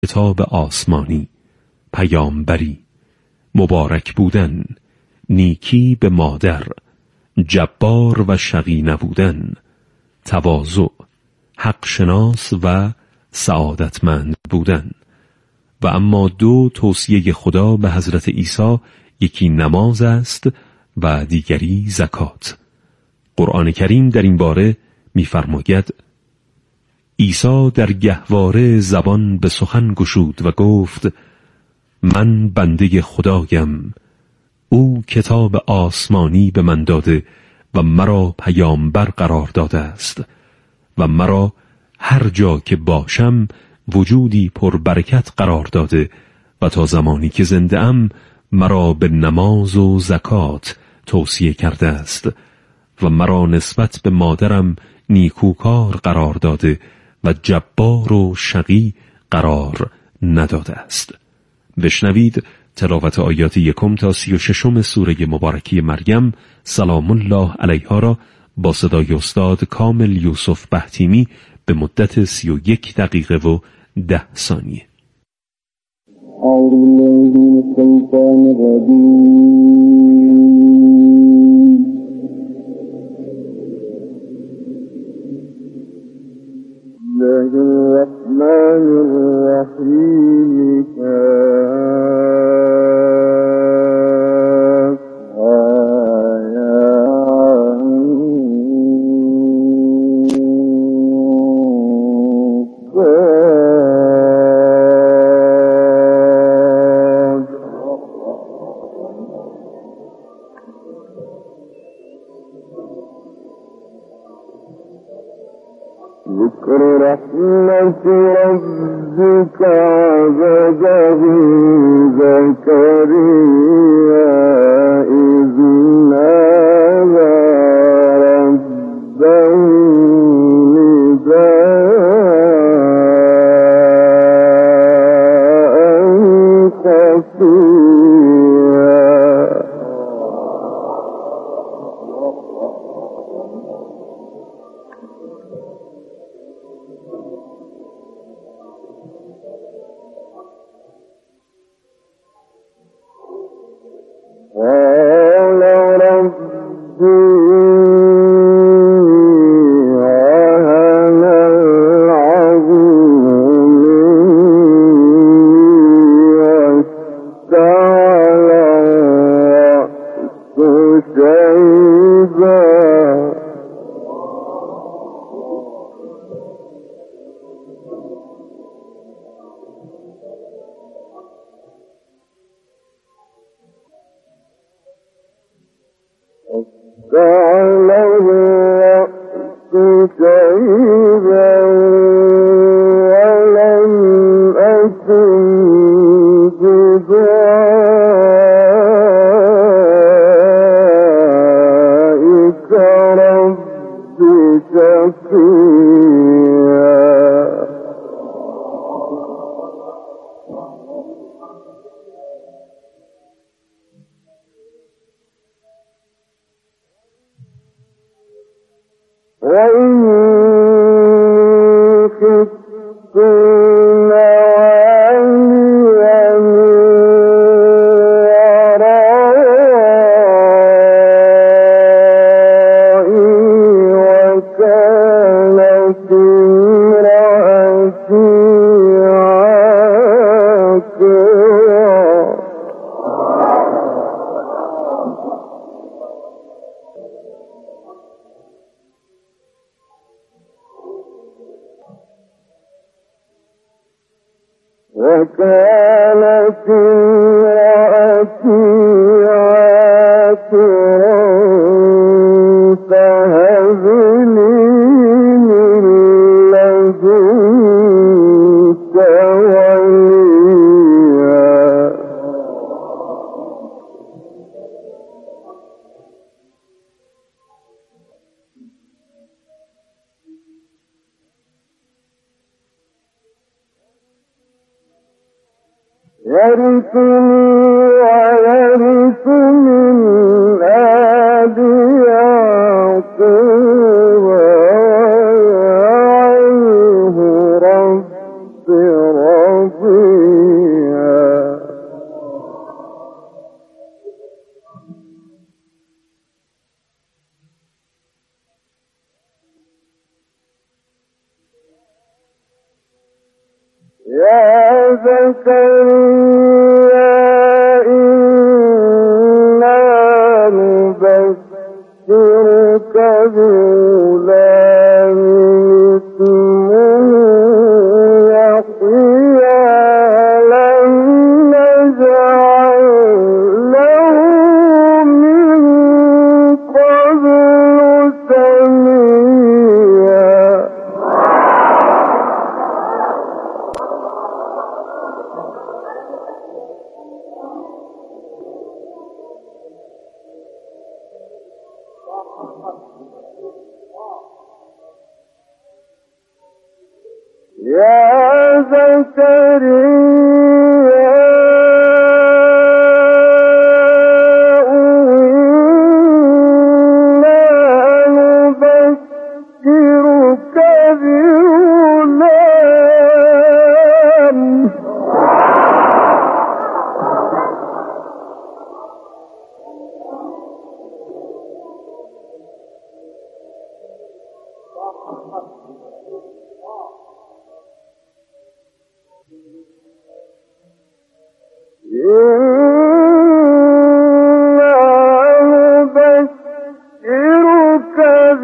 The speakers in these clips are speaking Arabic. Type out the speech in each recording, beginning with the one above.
کتاب آسمانی، پیامبری، مبارک بودن، نیکی به مادر، جبار و شقی نبودن، تواضع، حق شناس و سعادتمند بودن. و اما دو توصیه خدا به حضرت عیسی، یکی نماز است و دیگری زکات. قرآن کریم در این باره می‌فرماید: عیسی در گهواره زبان به سخن گشود و گفت: من بنده خدایم، او کتاب آسمانی به من داده و مرا پیامبر قرار داده است و مرا هر جا که باشم وجودی پر برکت قرار داده و تا زمانی که زنده ام مرا به نماز و زکات توصیه کرده است و مرا نسبت به مادرم نیکوکار قرار داده و جبار و شقی قرار نداده است. بشنوید تلاوت آیات 1 تا 36 سوره مبارکه مریم سلام الله علیها را با صدای استاد کامل یوسف بهتیمی به مدت 31 دقیقه و 10 ثانیه. أعوذ بالله من الشيطان الرجيم. بسم الله الرحمن الرحيم. ذكر رحمة ربك عبده زكريا إذ نادى ربه نداء خفيا. قال رب وهن العظم مني واشتعل الرأس شيبا. واشتعل الرأس شيبا ولم أكن بدعائك رب شقيا. وإني خفت الموالي من ورائي وكانت امرأتي عاقرا. وكانت امرأتي عاقرا فهب لي من لدنك وليا. يرثني ويرث من آل يعقوب واجعله رب رضيا. زكريا إنا نبشرك بغلام اسمه يحيى لم نجعل له من قبل سميا. يا زكريا إنا نبشرك بغلام نبشرك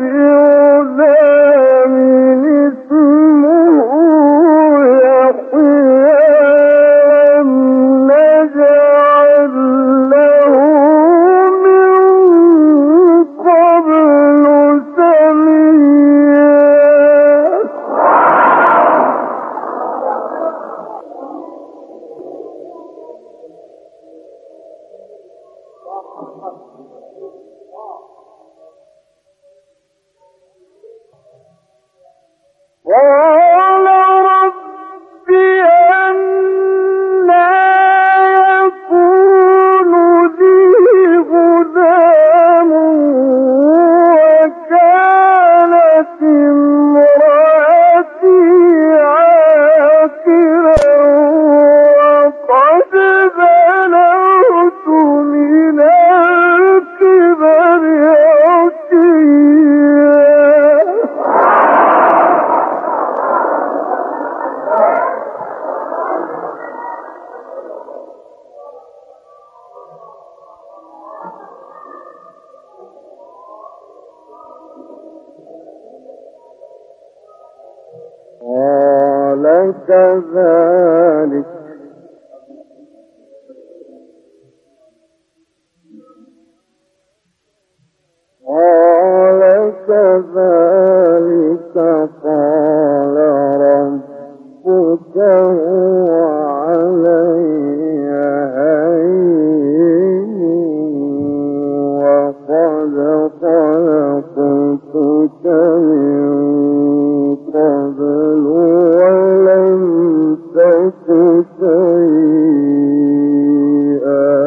بغلام اسمه يحيى لم نجعل له من قبل سميا. قال رب أنى يكون لي غلام وكانت امرأتي عاقرا وقد بلغت من الكبر عتيا. قال كذلك قال ربك هو علي هين وقد خلقتك من قبل ولم تك شيئا.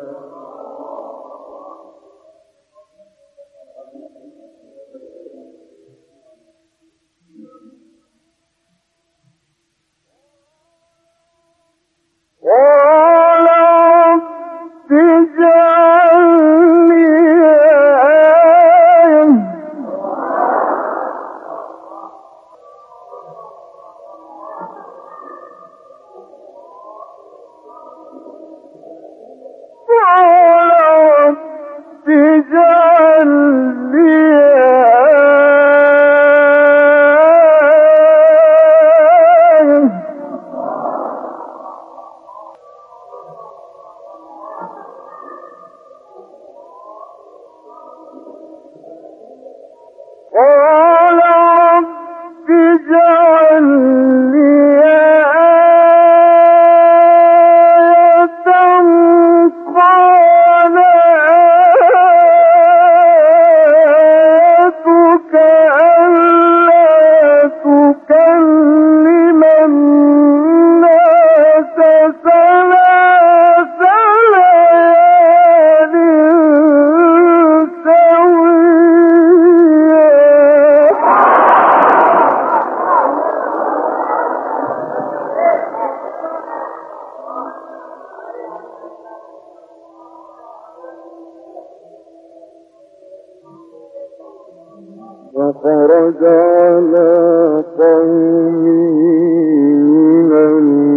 قال رب اجعل لي آية فخرج على قومه من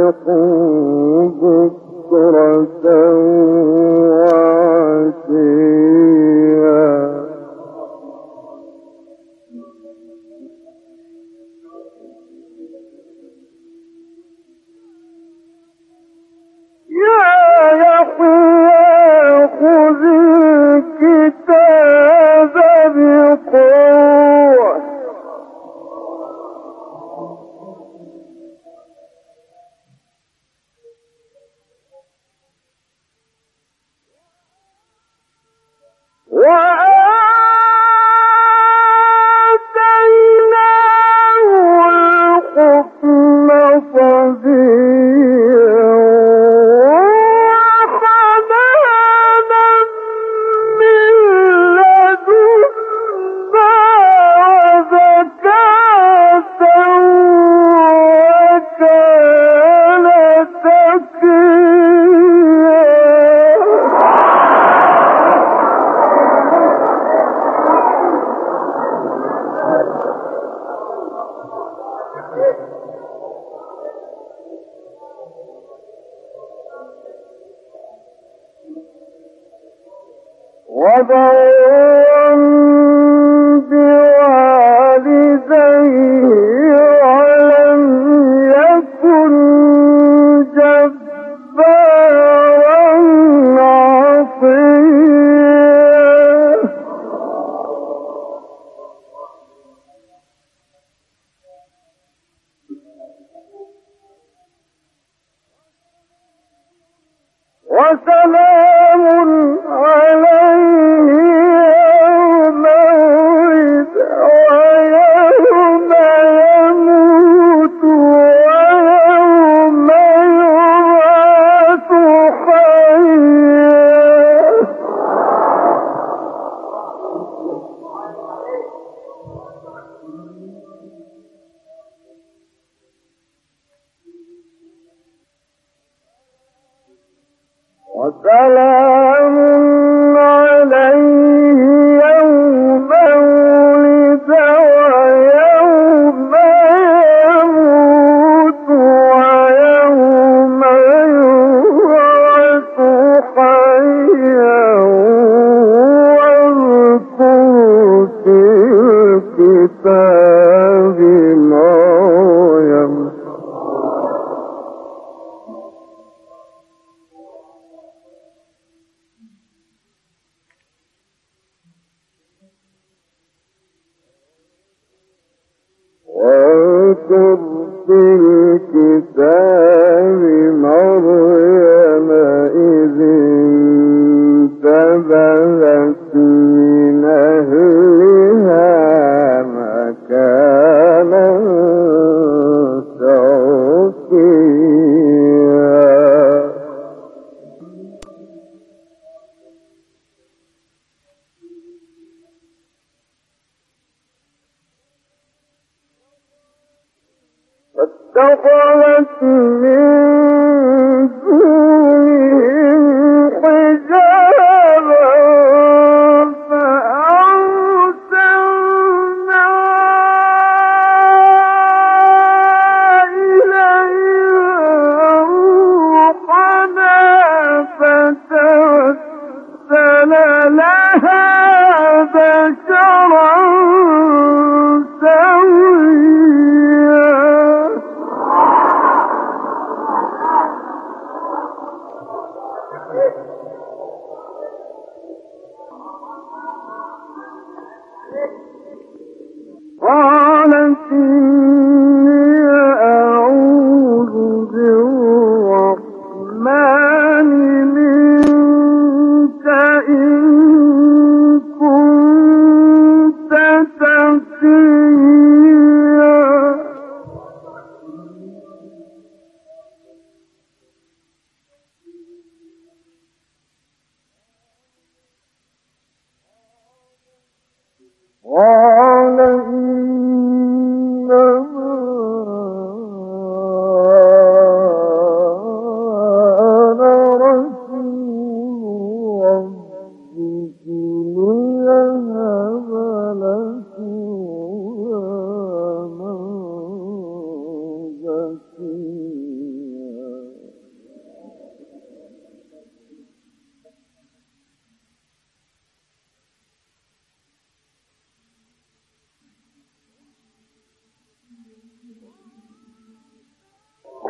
فاتخذت من دونهم حجابا فأرسلنا إليهم روحنا فتمثل لها بشرا سويا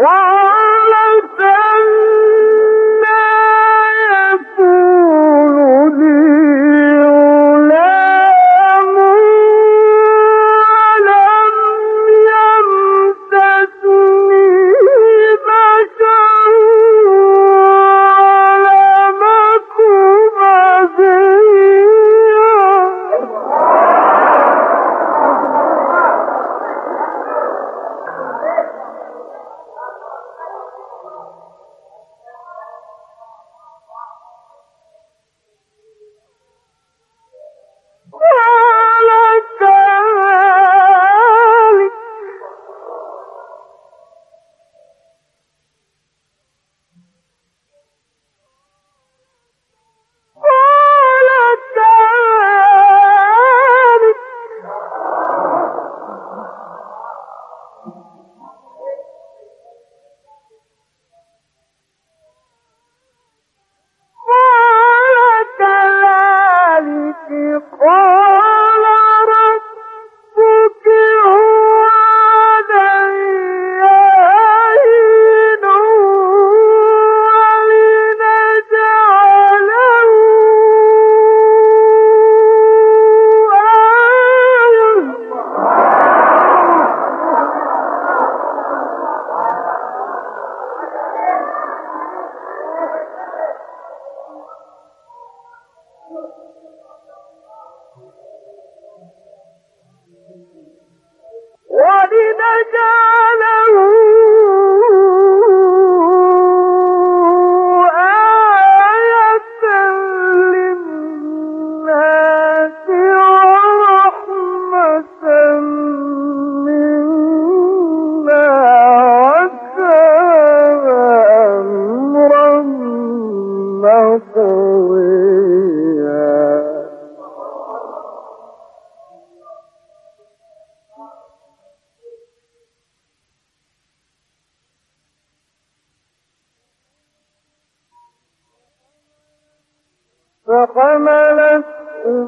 فحملته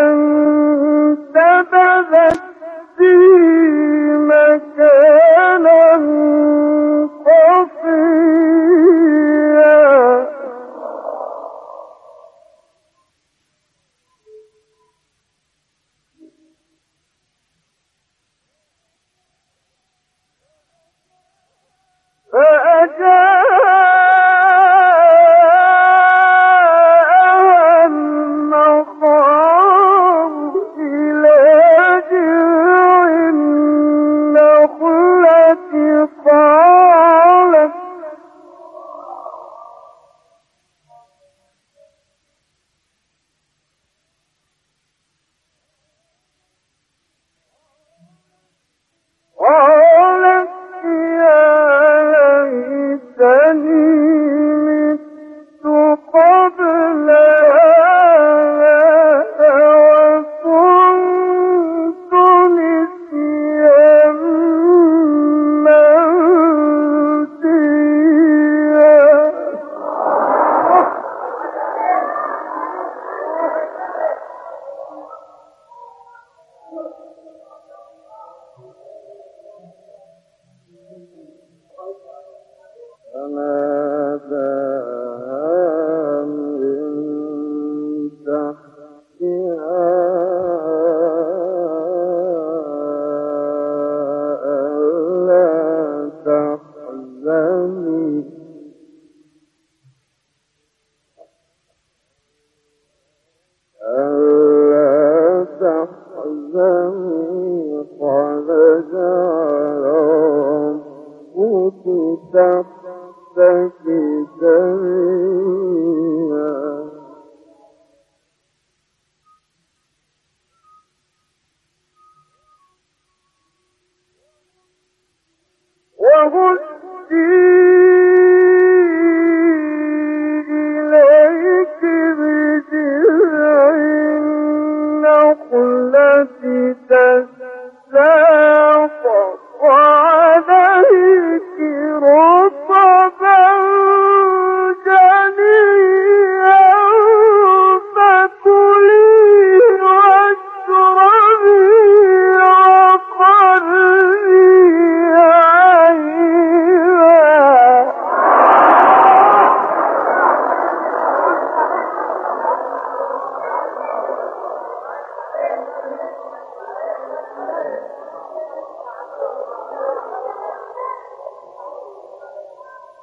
فانتبذت به مكانا قصيا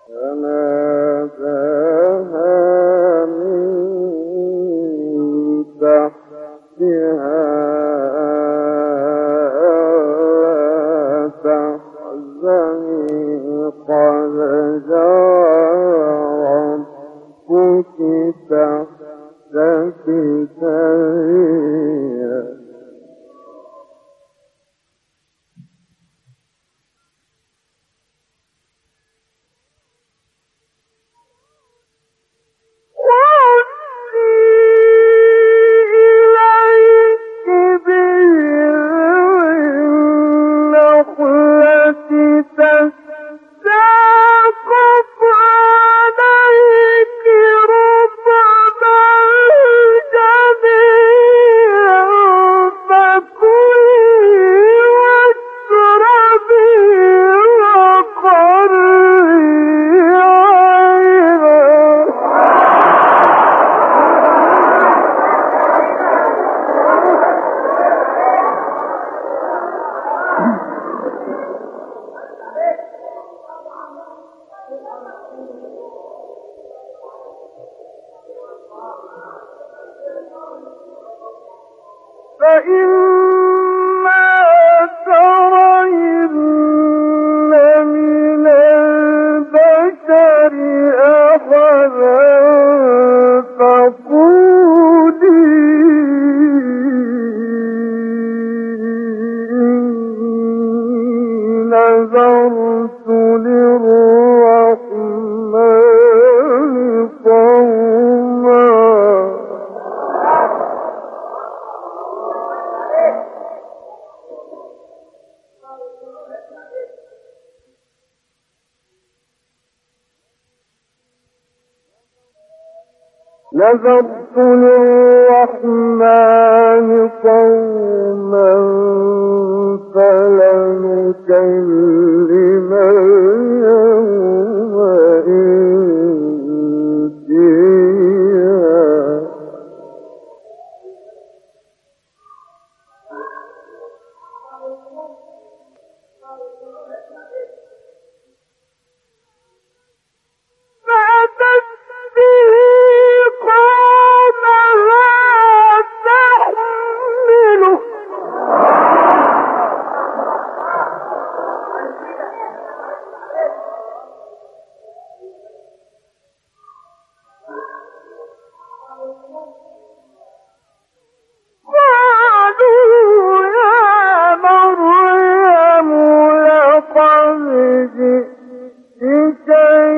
فناداها من تحتها ألا تحزني قد جاء ربك تحتك سريا. فإما ترين من البشر أحدا فقولي نذرت للرحمن صوما. نذرت للرحمن صوما فلن أكلم اليوم إنسيا. فأتت به قومها تحمله قالوا يا مريم لقد جئت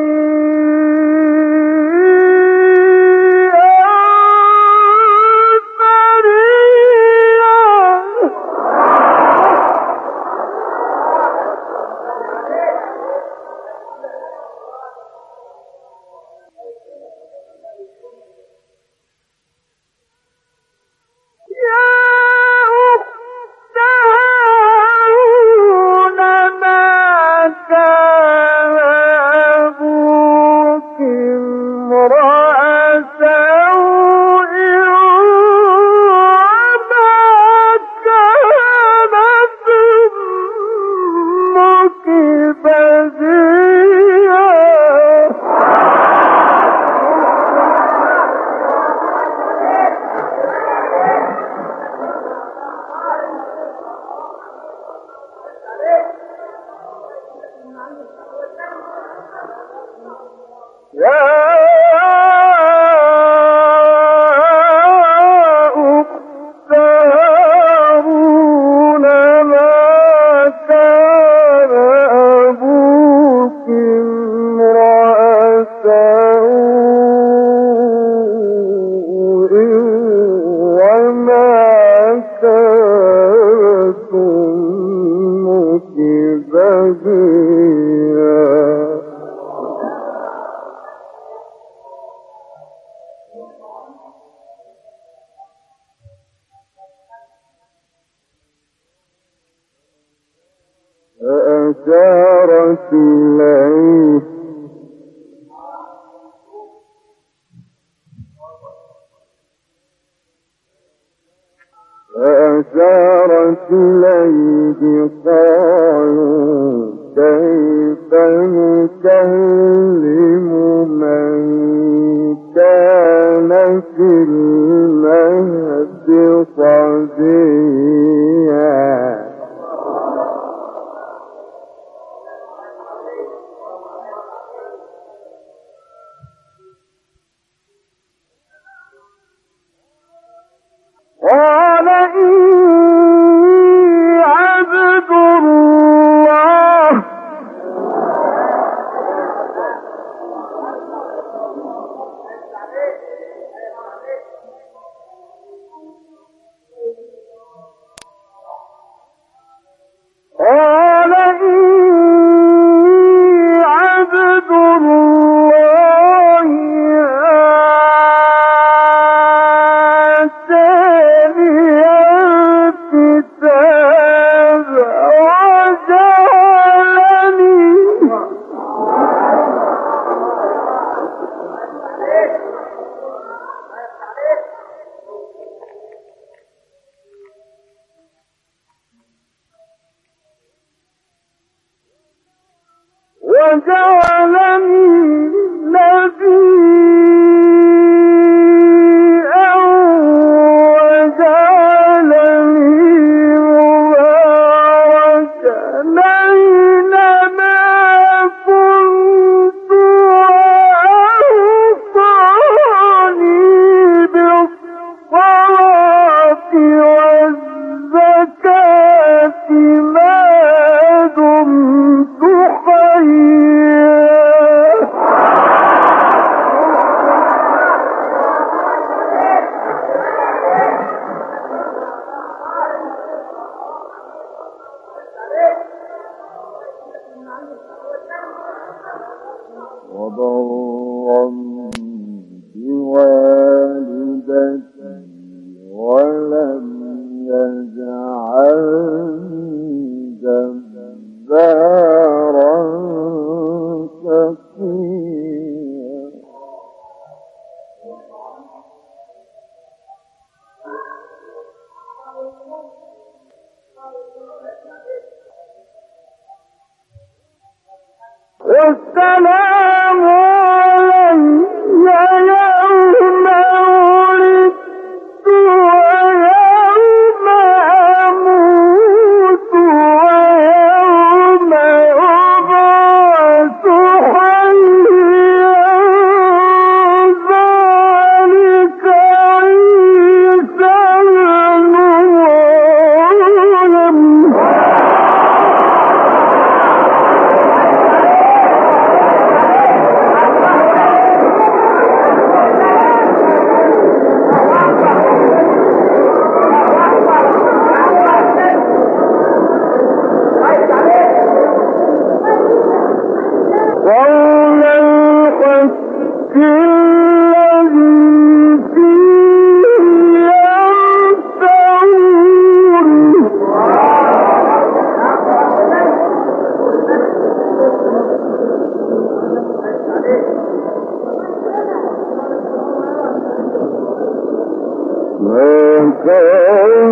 فأشارت إليه قالوا كيف يكلم من كان في المهد صبيا قال إني عبد الله قال إني عبد الله آتاني الكتاب وجعلني نبيا وجعلني مباركا أينما كنت وأوصاني بالصلاة والزكاة ما دمت حيا وبرا بوالدتي ولم يجعلني جبارا شقيا والسلام علي يوم ولدت ويوم أموت ويوم أبعث حيا ذلك عيسى ابن مريم قول الحق الذي فيه يمترون ما كان